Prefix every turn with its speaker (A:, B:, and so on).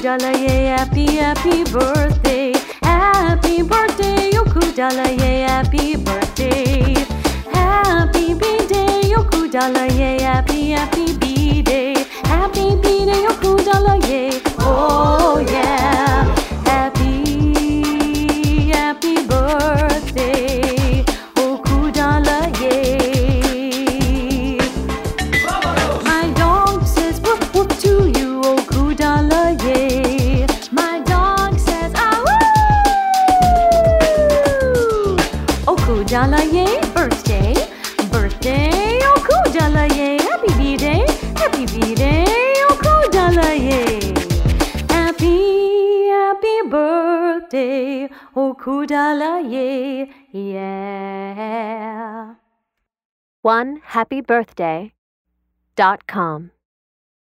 A: Okudala, yeah, happy birthday. Happy birthday, Okudala, yeah, happy birthday. Happy B-day, Okudala, yeah, happy B-day. Happy B-day, Okudala, yeah, oh yeah. Happy birthday, Okudala, yeah. My dog says whoop whoop to you, Okudala, yeah. My dog says ah woo. Okudala, yeah, birthday, Okudala, yeah, happy B-day, Okudala, yeah. Happy birthday, Okudala, yeah.
B: OneHappyBirthday.com